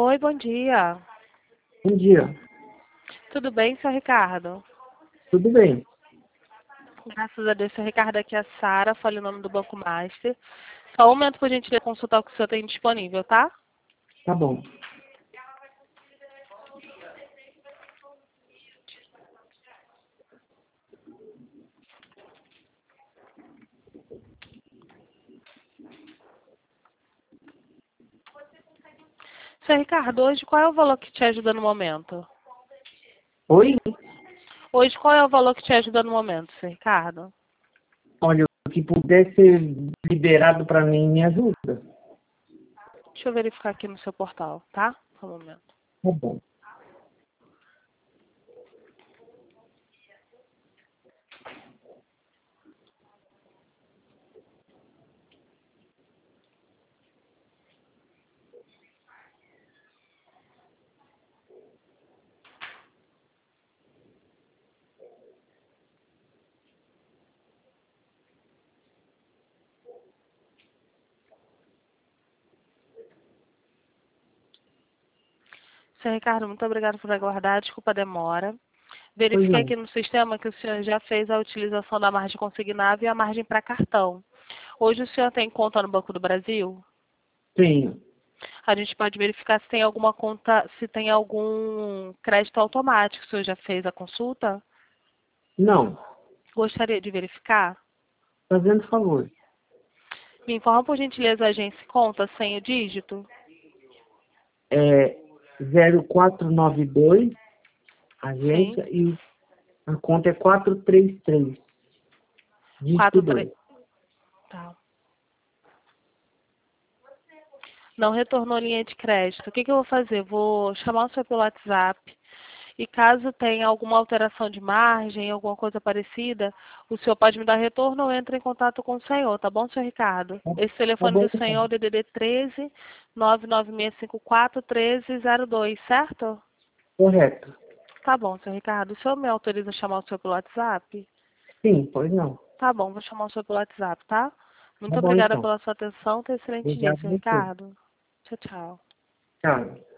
Oi, bom dia. Bom dia. Tudo bem, seu Ricardo? Tudo bem? Graças a Deus, seu Ricardo, aqui é a Sara, fale o nome do Banco Master. Só um momento para a gente consultar o que o senhor tem disponível, tá? Tá bom. Seu Ricardo, hoje qual é o valor que te ajuda no momento? Oi? Hoje qual é o valor que te ajuda no momento, seu Ricardo? Olha, o que puder ser liberado para mim me ajuda. Deixa eu verificar aqui no seu portal, tá? Só um momento. Tá bom. Seu Ricardo, muito obrigado por aguardar. Desculpa a demora. Pois Verifiquei não. aqui no sistema que o senhor já fez a utilização da margem consignada e a margem para cartão. Hoje o senhor tem conta no Banco do Brasil? Tenho. A gente pode verificar se tem alguma conta, se tem algum crédito automático. O senhor já fez a consulta? Não. Gostaria de verificar? Fazendo favor. Me informa, por gentileza, a agência e conta sem o dígito? É 0492, Sim. agência, e a conta é 433, dígito 43. 2. Tá. Não retornou linha de crédito. O que que eu vou fazer? Vou chamar o senhor pelo WhatsApp. E caso tenha alguma alteração de margem, alguma coisa parecida, o senhor pode me dar retorno ou entre em contato com o senhor, tá bom, senhor Ricardo? Esse Tá telefone bom, do senhor é o DDD 13 99654 1302, certo? correto. Tá bom, senhor Ricardo. O senhor me autoriza a chamar o senhor pelo WhatsApp? Sim, pois não. Tá bom, vou chamar o senhor pelo WhatsApp, tá? Tá Muito bom, obrigada então. pela sua atenção. Tenha um excelente dia, Obrigado senhor a você. Ricardo. Tchau, tchau. Tchau.